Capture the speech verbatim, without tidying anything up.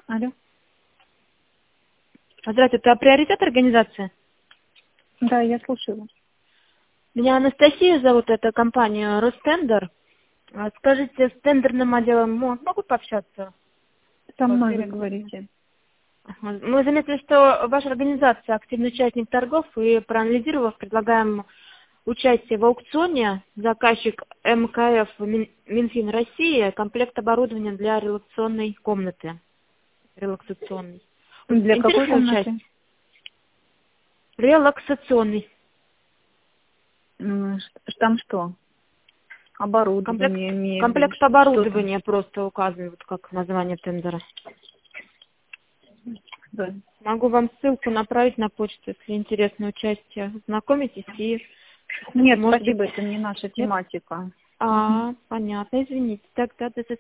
Алло. Здравствуйте, это приоритет организации? Да, я слушаю вас. Меня Анастасия зовут, это компания Ростендер. А скажите, с тендерным отделом мо- могу пообщаться? Со По мной вы перед- говорите. Ага. Мы заметили, что ваша организация активный участник торгов, и проанализировав, предлагаем участие в аукционе. Заказчик эм ка эф Мин- Минфин России, комплект оборудования для релаксационной комнаты. Релаксационной. Вот Для какой интересно комнаты? участие? Релаксационный. М, ш- Там что? Комплект, Оборудование, мебель, комплект ш- что там? оборудования просто указывают, как название тендера. Да. Могу вам ссылку направить на почту, если интересно участие. Знакомитесь и, Нет, может быть, спасибо, это не наша нет? тематика. Мгм. А, понятно, извините. Тогда до